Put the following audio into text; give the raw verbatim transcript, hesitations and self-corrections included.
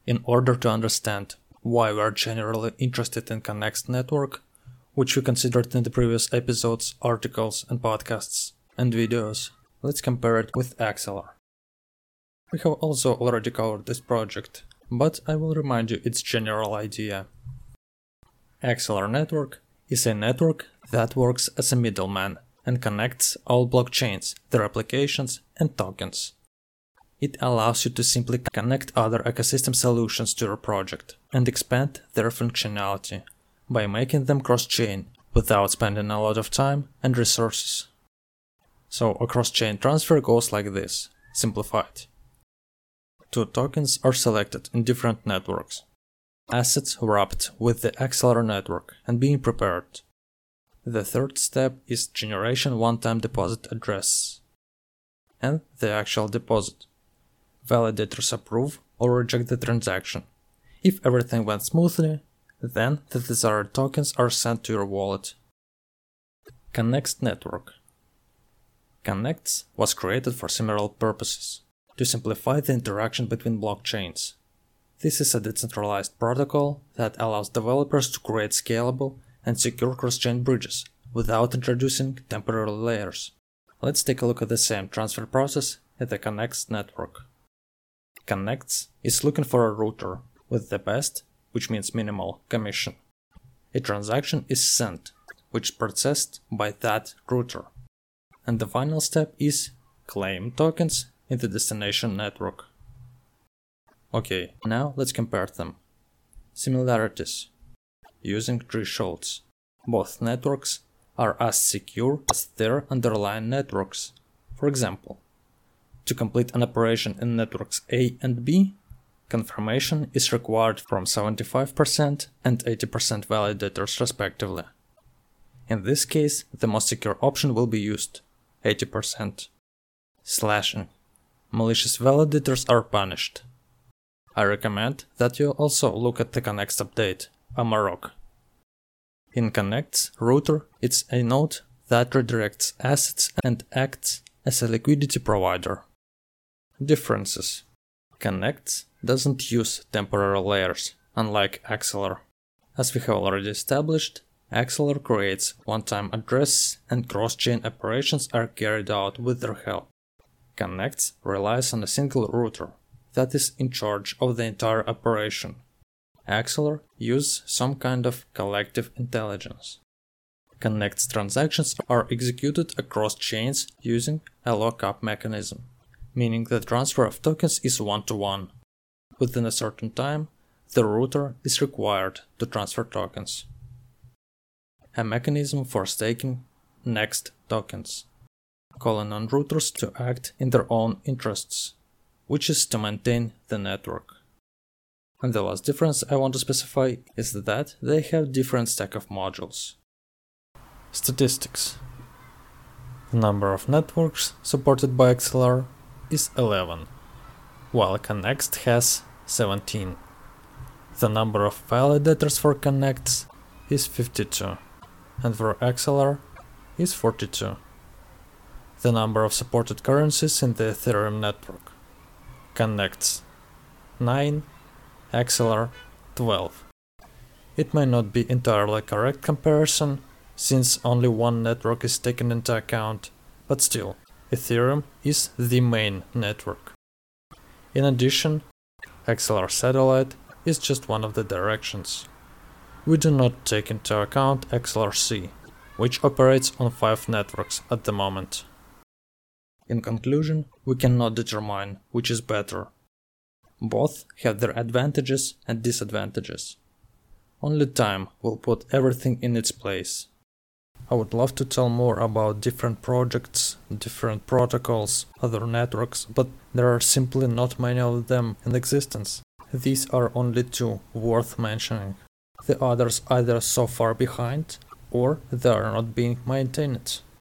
In order to understand why we are generally interested in Connext network, which we considered in the previous episodes, articles and podcasts and videos, let's compare it with Axelar. We have also already covered this project, but I will remind you its general idea. Axelar network is a network that works as a middleman and connects all blockchains, their applications and tokens. It allows you to simply connect other ecosystem solutions to your project and expand their functionality by making them cross-chain without spending a lot of time and resources. So a cross-chain transfer goes like this, simplified. Two tokens are selected in different networks. Assets wrapped with the Axelar network and being prepared. The third step is generation one-time deposit address and the actual deposit. Validators approve or reject the transaction. If everything went smoothly, then the desired tokens are sent to your wallet. Connext network. Connext was created for similar purposes, to simplify the interaction between blockchains. This is a decentralized protocol that allows developers to create scalable and secure cross-chain bridges without introducing temporary layers. Let's take a look at the same transfer process at the Connext network. Connext is looking for a router with the best, which means minimal, commission. A transaction is sent, which is processed by that router. And the final step is claim tokens in the destination network. Okay, now let's compare them. Similarities. Using thresholds. Both networks are as secure as their underlying networks. For example, to complete an operation in networks A and B, confirmation is required from seventy-five percent and eighty percent validators respectively. In this case, the most secure option will be used, eighty percent. Slashing. Malicious validators are punished. I recommend that you also look at the Connext update, Amarok. In Connext's router, it's a node that redirects assets and acts as a liquidity provider. Differences. Connext doesn't use temporary layers, unlike Axelar. As we have already established, Axelar creates one-time address and cross-chain operations are carried out with their help. Connext relies on a single router that is in charge of the entire operation. Axelar uses some kind of collective intelligence. Connext's transactions are executed across chains using a lockup mechanism, meaning the transfer of tokens is one-to-one. Within a certain time, the router is required to transfer tokens. A mechanism for staking next tokens, calling on routers to act in their own interests, which is to maintain the network. And the last difference I want to specify is that they have different stack of modules. Statistics. The number of networks supported by Axelar is eleven, while Connext has seventeen. The number of validators for Connext is fifty-two, and for Axelar is forty-two. The number of supported currencies in the Ethereum network. Connext nine, Axelar twelve. It may not be entirely correct comparison, since only one network is taken into account, but still, Ethereum is the main network. In addition, Axelar Satellite is just one of the directions. We do not take into account X L R C, which operates on five networks at the moment. In conclusion, we cannot determine which is better. Both have their advantages and disadvantages. Only time will put everything in its place. I would love to tell more about different projects, different protocols, other networks, but there are simply not many of them in existence. These are only two worth mentioning. The others either so far behind, or they are not being maintained.